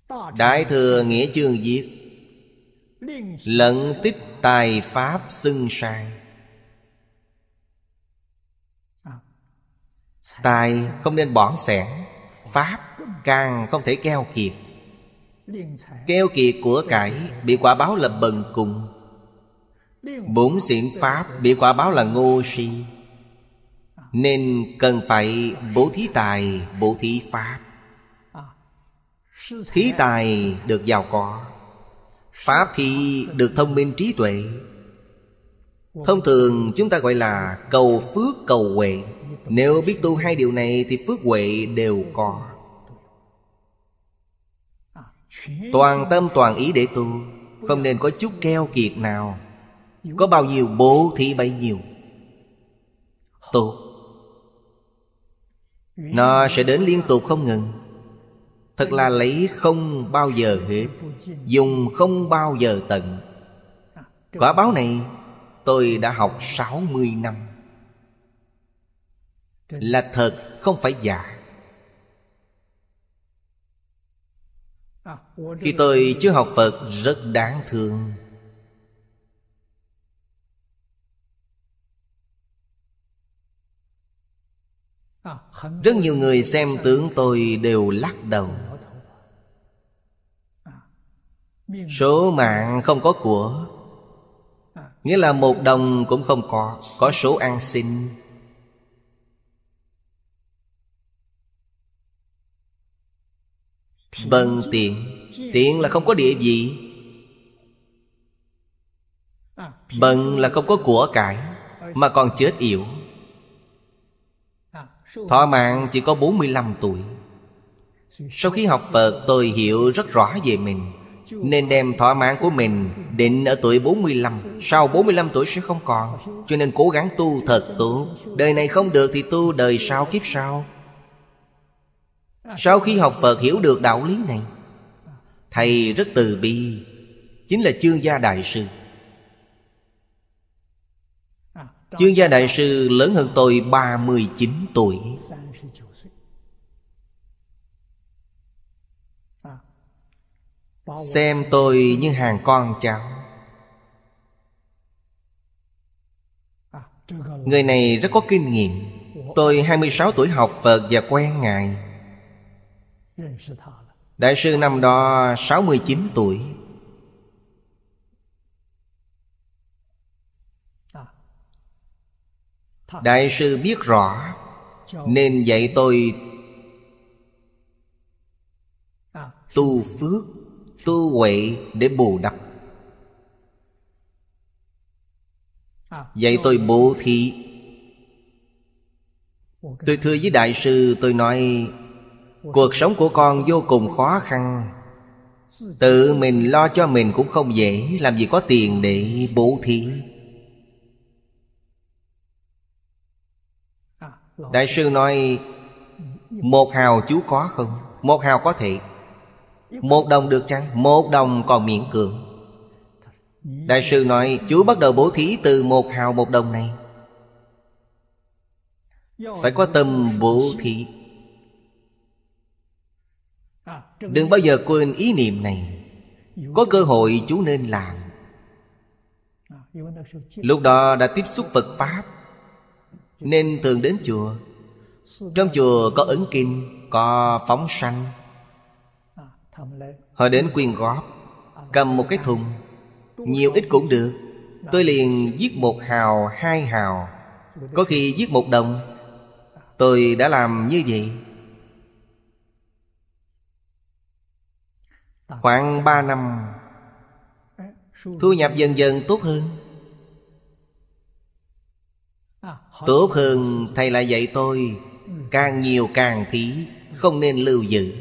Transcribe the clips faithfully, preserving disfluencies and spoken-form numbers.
Đại Thừa Nghĩa Chương viết: lận tích tài pháp xưng sang. Tài không nên bỏng sẻn, pháp càng không thể keo kiệt. Keo kiệt của cải bị quả báo là bần cùng, bủn xỉn pháp bị quả báo là ngu si. Nên cần phải bố thí tài, bố thí pháp. Thí tài được giàu có, pháp thì được thông minh trí tuệ. Thông thường chúng ta gọi là cầu phước cầu huệ. Nếu biết tu hai điều này thì phước huệ đều có. Toàn tâm toàn ý để tu, không nên có chút keo kiệt nào. Có bao nhiêu bố thí bấy nhiêu. Tốt, nó sẽ đến liên tục không ngừng. Thật là lấy không bao giờ hết, dùng không bao giờ tận. Quả báo này tôi đã học sáu mươi năm. Là thật, không phải giả. Khi tôi chưa học Phật rất đáng thương. Rất nhiều người xem tướng tôi đều lắc đầu. Số mạng không có của, nghĩa là một đồng cũng không có. Có số ăn xin. Bần tiện. Tiện là không có địa vị. Bần là không có của cải, mà còn chết yểu. Thọ mạng chỉ có bốn mươi lăm tuổi. Sau khi học Phật tôi hiểu rất rõ về mình, nên đem thọ mạng của mình định ở tuổi bốn mươi lăm. Sau bốn mươi lăm tuổi sẽ không còn. Cho nên cố gắng tu thật tốt. Đời này không được thì tu đời sau kiếp sau. Sau khi học Phật hiểu được đạo lý này, thầy rất từ bi, chính là Chương Gia Đại Sư. Chương Gia Đại Sư lớn hơn tôi ba mươi chín tuổi. Xem tôi như hàng con cháu. Người này rất có kinh nghiệm. Tôi hai mươi sáu tuổi học Phật và quen Ngài. Đại sư năm đó sáu mươi chín tuổi. Đại sư biết rõ nên dạy tôi tu phước, tu huệ để bù đắp. Dạy tôi bố thí. Tôi thưa với đại sư, tôi nói cuộc sống của con vô cùng khó khăn. Tự mình lo cho mình cũng không dễ, làm gì có tiền để bố thí. Đại sư nói một hào chú có không? Một hào có thể. Một đồng được chăng? Một đồng còn miễn cưỡng. Đại sư nói chú bắt đầu bố thí từ một hào một đồng này. Phải có tâm bố thí. Đừng bao giờ quên ý niệm này. Có cơ hội chú nên làm. Lúc đó đã tiếp xúc Phật Pháp, nên thường đến chùa. Trong chùa có ấn kinh, có phóng sanh. Họ đến quyên góp, cầm một cái thùng, nhiều ít cũng được. Tôi liền viết một hào, hai hào, có khi viết một đồng. Tôi đã làm như vậy khoảng ba năm. Thu nhập dần dần tốt hơn. Tốt hơn thầy lại dạy tôi càng nhiều càng thí, không nên lưu giữ.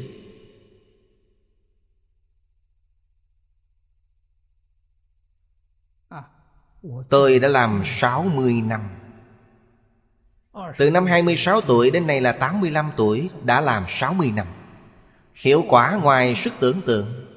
Tôi đã làm sáu mươi năm. Từ năm hai mươi sáu tuổi đến nay là tám mươi lăm tuổi, đã làm sáu mươi năm. Hiệu quả ngoài sức tưởng tượng.